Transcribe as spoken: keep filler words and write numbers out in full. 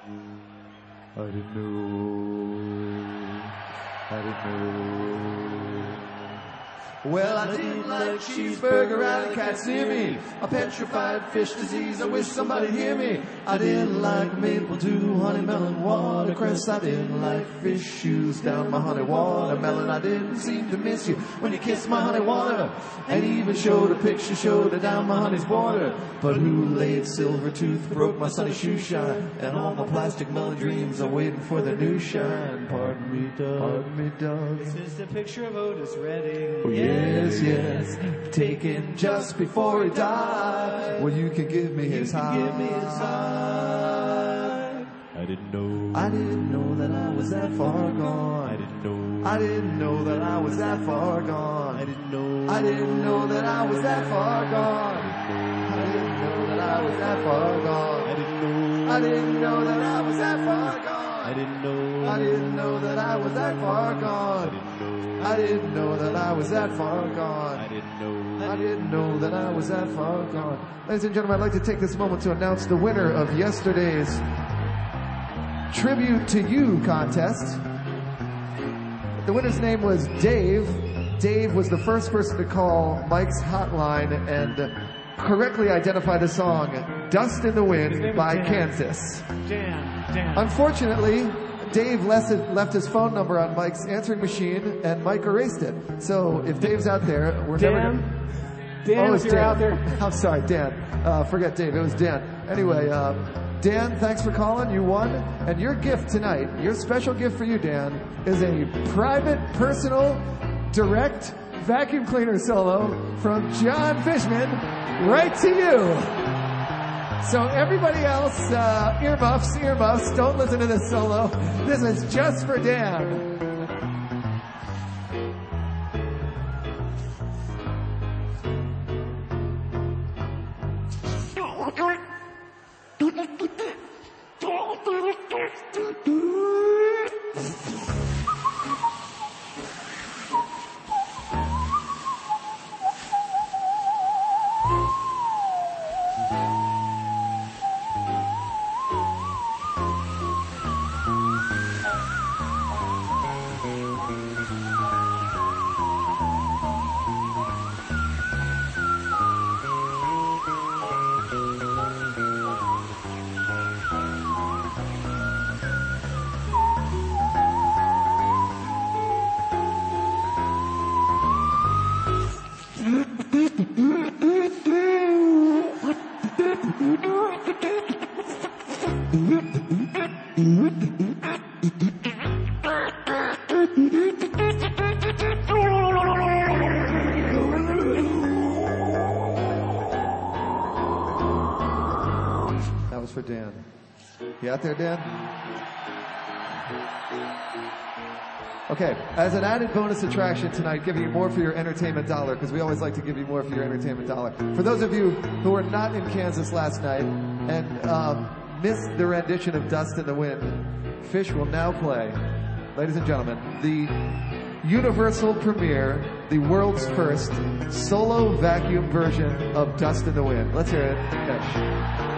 I didn't know. I didn't know. Well, I didn't like cheeseburger out of cats near me. A petrified fish disease, I wish somebody'd hear me. I didn't like maple dew, honey melon, watercress. I didn't like fish shoes down my honey watermelon. I didn't seem to miss you when you kissed my honey water. And even showed a picture, showed it down my honey's border. But who laid silver tooth, broke my sunny shoe shine. And all my plastic melon dreams are waiting for their new shine. Pardon me, Doug. Pardon me, Doug. This is the picture of Otis Redding. Oh, yeah. Yes, yes, taken just before he died. Well, you can give me his heart. Give me his heart. I didn't know. I didn't know that I was that far gone. I didn't know. I didn't know that I was that far gone. I didn't know. I didn't know that I was that far gone. I didn't know that I was that far gone. I didn't know. I didn't know that I was that far gone. I didn't know. I didn't know that I was that far gone. I didn't know. I didn't know that I was that far gone. I didn't know. I didn't know that I was that far gone. Ladies and gentlemen, I'd like to take this moment to announce the winner of yesterday's Tribute to You contest. The winner's name was Dave. Dave was the first person to call Mike's hotline and correctly identify the song Dust in the Wind by Kansas. Dan, Dan. Unfortunately, Dave left his phone number on Mike's answering machine, and Mike erased it. So if Dave's out there, we're Dan? never gonna... Dan, oh, if you're Dan. out there. I'm sorry, Dan. Uh, forget Dave. It was Dan. Anyway, uh, Dan, thanks for calling. You won. And your gift tonight, your special gift for you, Dan, is a private, personal, direct vacuum cleaner solo from John Fishman right to you. So everybody else, uh, earmuffs, earmuffs, don't listen to this solo. This is just for Dan. That was for Dan. You out there, Dan? Okay, as an added bonus attraction tonight, giving you more for your entertainment dollar, because we always like to give you more for your entertainment dollar. For those of you who were not in Kansas last night and um, missed the rendition of Dust in the Wind, Fish will now play, ladies and gentlemen, the universal premiere, the world's first solo vacuum version of Dust in the Wind. Let's hear it, Fish.